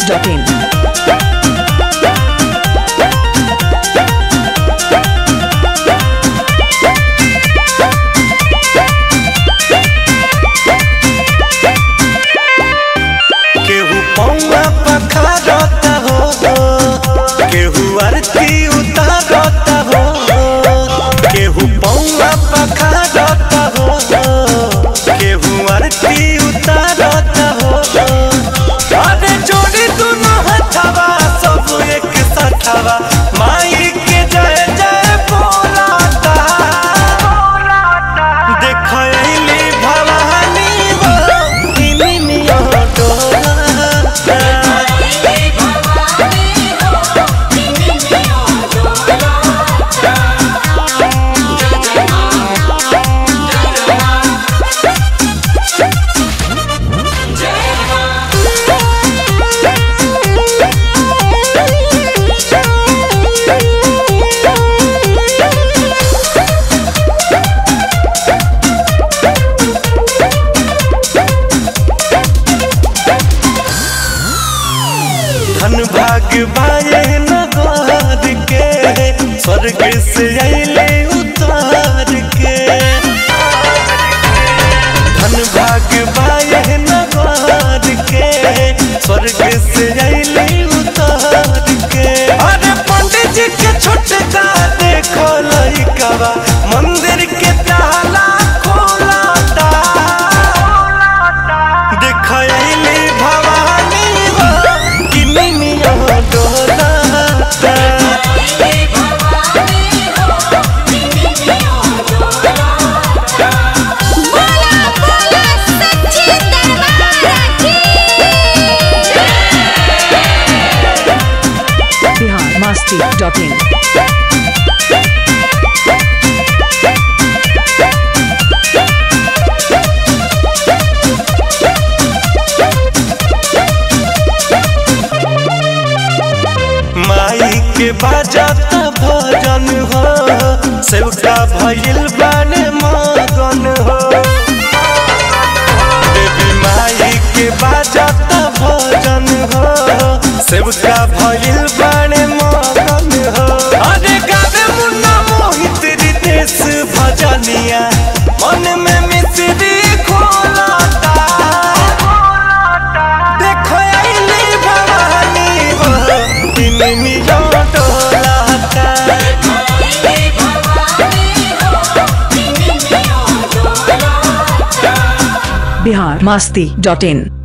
biharmasti.in केहू पौआ पखारता हो, केहू आरती उतारता हो, केहू पौआ पखारता हो, केहू आरती उतारता हो। अरे जोड़ी दोनों हथवा सब एक सथवा माई के जय जय बोलाता। देख अइली भवानी हो इनी मिया डोलाता। धन भाग बाए नगार के स्वर्ग से अइले उतार के। धन भाग बाए नगार के स्वर्ग से अइले उतार के। अरे पंडित जी के छोटका देखो लइकवा मंदिर के ताला खोलाता। देख अइली भवानी हो किनी मिया डोलाता। biharmasti.in माई के बाजाता भजन हो, सेवका भइल बाने मगन हो। देवी माई के बाजाता भजन हो, सेवका भइल बाने मगन हो। अरे गावे मुन्ना मोहित रितेश भजनिया मन में मिश्री खोलाता। देखो अइली भवानी हो इनी मिया डोलाता। biharmasti.in